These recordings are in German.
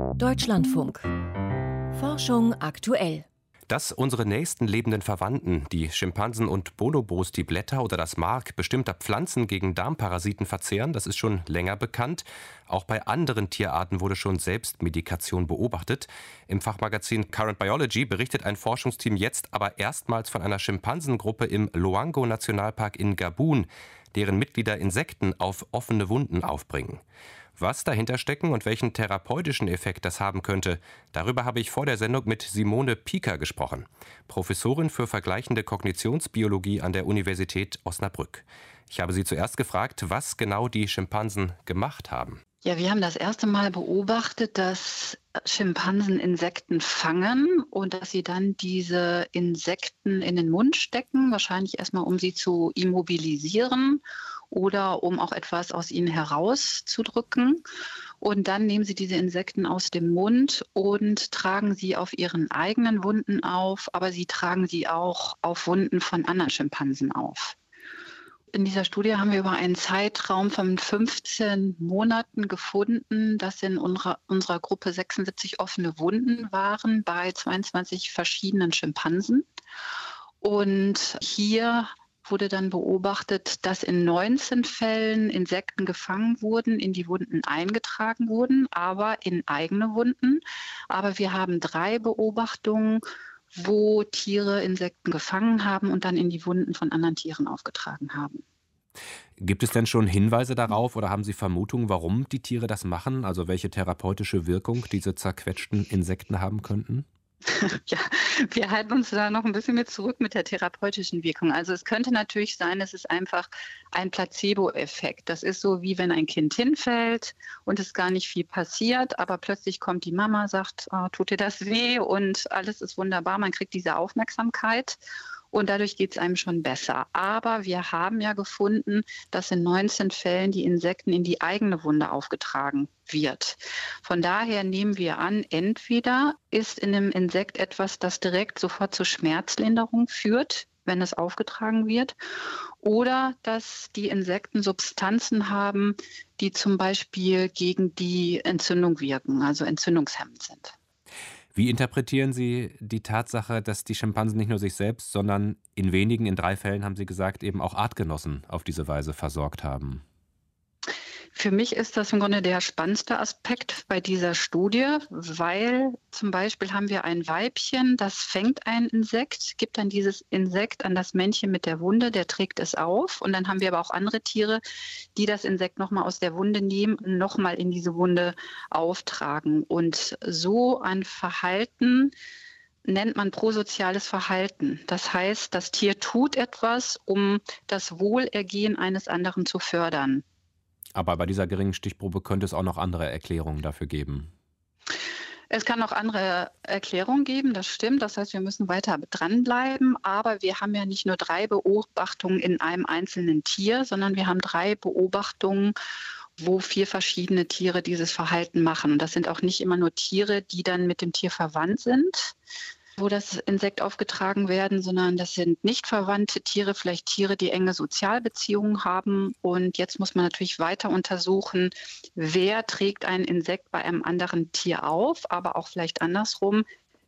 Deutschlandfunk. Forschung aktuell. Dass unsere nächsten lebenden Verwandten, die Schimpansen und Bonobos, die Blätter oder das Mark bestimmter Pflanzen gegen Darmparasiten verzehren, das ist schon länger bekannt. Auch bei anderen Tierarten wurde schon Selbstmedikation beobachtet. Im Fachmagazin Current Biology berichtet ein Forschungsteam jetzt aber erstmals von einer Schimpansengruppe im Loango-Nationalpark in Gabun, deren Mitglieder Insekten auf offene Wunden aufbringen. Was dahinter stecken und welchen therapeutischen Effekt das haben könnte, darüber habe ich vor der Sendung mit Simone Pieker gesprochen, Professorin für vergleichende Kognitionsbiologie an der Universität Osnabrück. Ich habe sie zuerst gefragt, was genau die Schimpansen gemacht haben. Ja, wir haben das erste Mal beobachtet, dass Schimpansen Insekten fangen und dass sie dann diese Insekten in den Mund stecken, wahrscheinlich erstmal, um sie zu immobilisieren oder um auch etwas aus ihnen herauszudrücken. Und dann nehmen sie diese Insekten aus dem Mund und tragen sie auf ihren eigenen Wunden auf, aber sie tragen sie auch auf Wunden von anderen Schimpansen auf. In dieser Studie haben wir über einen Zeitraum von 15 Monaten gefunden, dass in unserer Gruppe 76 offene Wunden waren bei 22 verschiedenen Schimpansen. Und hier wurde dann beobachtet, dass in 19 Fällen Insekten gefangen wurden, in die Wunden eingetragen wurden, aber in eigene Wunden. Aber wir haben 3 Beobachtungen, wo Tiere Insekten gefangen haben und dann in die Wunden von anderen Tieren aufgetragen haben. Gibt es denn schon Hinweise darauf oder haben Sie Vermutungen, warum die Tiere das machen? Also welche therapeutische Wirkung diese zerquetschten Insekten haben könnten? Ja, wir halten uns da noch ein bisschen mit zurück mit der therapeutischen Wirkung. Also es könnte natürlich sein, es ist einfach ein Placebo-Effekt. Das ist so, wie wenn ein Kind hinfällt und es gar nicht viel passiert, aber plötzlich kommt die Mama, sagt, oh, tut dir das weh und alles ist wunderbar, man kriegt diese Aufmerksamkeit. Und dadurch geht es einem schon besser. Aber wir haben ja gefunden, dass in 19 Fällen die Insekten in die eigene Wunde aufgetragen wird. Von daher nehmen wir an, entweder ist in einem Insekt etwas, das direkt sofort zur Schmerzlinderung führt, wenn es aufgetragen wird, oder dass die Insekten Substanzen haben, die zum Beispiel gegen die Entzündung wirken, also entzündungshemmend sind. Wie interpretieren Sie die Tatsache, dass die Schimpansen nicht nur sich selbst, sondern in 3 Fällen, haben Sie gesagt, eben auch Artgenossen auf diese Weise versorgt haben? Für mich ist das im Grunde der spannendste Aspekt bei dieser Studie, weil zum Beispiel haben wir ein Weibchen, das fängt ein Insekt, gibt dann dieses Insekt an das Männchen mit der Wunde, der trägt es auf. Und dann haben wir aber auch andere Tiere, die das Insekt nochmal aus der Wunde nehmen und nochmal in diese Wunde auftragen. Und so ein Verhalten nennt man prosoziales Verhalten. Das heißt, das Tier tut etwas, um das Wohlergehen eines anderen zu fördern. Aber bei dieser geringen Stichprobe könnte es auch noch andere Erklärungen dafür geben. Es kann auch andere Erklärungen geben, das stimmt. Das heißt, wir müssen weiter dranbleiben. Aber wir haben ja nicht nur 3 Beobachtungen in einem einzelnen Tier, sondern wir haben 3 Beobachtungen, wo 4 verschiedene Tiere dieses Verhalten machen. Und das sind auch nicht immer nur Tiere, die dann mit dem Tier verwandt sind, wo das Insekt aufgetragen werden, sondern das sind nicht verwandte Tiere, vielleicht Tiere, die enge Sozialbeziehungen haben. Und jetzt muss man natürlich weiter untersuchen, wer trägt ein Insekt bei einem anderen Tier auf, aber auch vielleicht andersrum,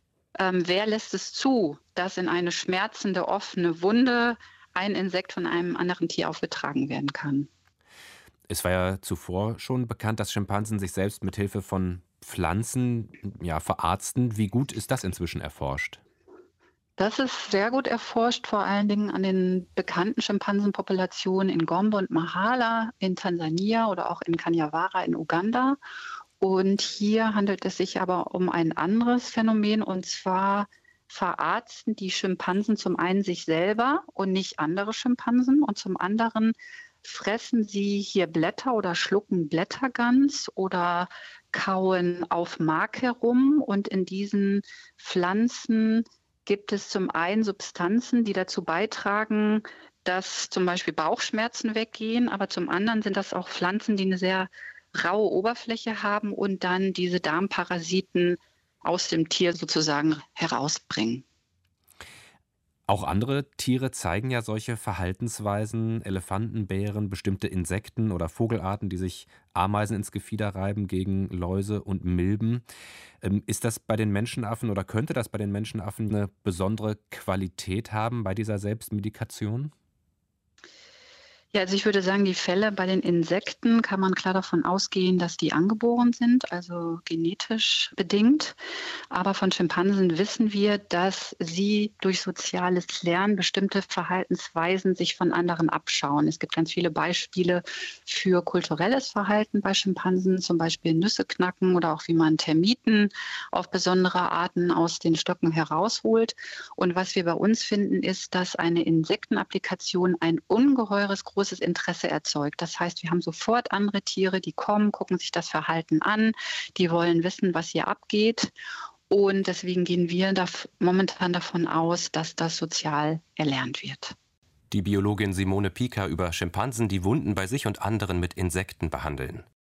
wer lässt es zu, dass in eine schmerzende, offene Wunde ein Insekt von einem anderen Tier aufgetragen werden kann. Es war ja zuvor schon bekannt, dass Schimpansen sich selbst mit Hilfe von Pflanzen verarzten. Wie gut ist das inzwischen erforscht? Das ist sehr gut erforscht, vor allen Dingen an den bekannten Schimpansenpopulationen in Gombe und Mahala in Tansania oder auch in Kanyawara in Uganda. Und hier handelt es sich aber um ein anderes Phänomen, und zwar verarzten die Schimpansen zum einen sich selber und nicht andere Schimpansen, und zum anderen fressen sie hier Blätter oder schlucken Blätter ganz oder kauen auf Mark herum. Und in diesen Pflanzen gibt es zum einen Substanzen, die dazu beitragen, dass zum Beispiel Bauchschmerzen weggehen, aber zum anderen sind das auch Pflanzen, die eine sehr raue Oberfläche haben und dann diese Darmparasiten aus dem Tier sozusagen herausbringen. Auch andere Tiere zeigen ja solche Verhaltensweisen, Elefanten, Bären, bestimmte Insekten oder Vogelarten, die sich Ameisen ins Gefieder reiben gegen Läuse und Milben. Ist das bei den Menschenaffen oder könnte das bei den Menschenaffen eine besondere Qualität haben bei dieser Selbstmedikation? Ja, also ich würde sagen, die Fälle bei den Insekten kann man klar davon ausgehen, dass die angeboren sind, also genetisch bedingt. Aber von Schimpansen wissen wir, dass sie durch soziales Lernen bestimmte Verhaltensweisen sich von anderen abschauen. Es gibt ganz viele Beispiele für kulturelles Verhalten bei Schimpansen, zum Beispiel Nüsse knacken oder auch wie man Termiten auf besondere Arten aus den Stöcken herausholt. Und was wir bei uns finden, ist, dass eine Insektenapplikation ein ungeheures großes Interesse erzeugt. Das heißt, wir haben sofort andere Tiere, die kommen, gucken sich das Verhalten an, die wollen wissen, was hier abgeht. Und deswegen gehen wir momentan davon aus, dass das sozial erlernt wird. Die Biologin Simone Pieker über Schimpansen, die Wunden bei sich und anderen mit Insekten behandeln.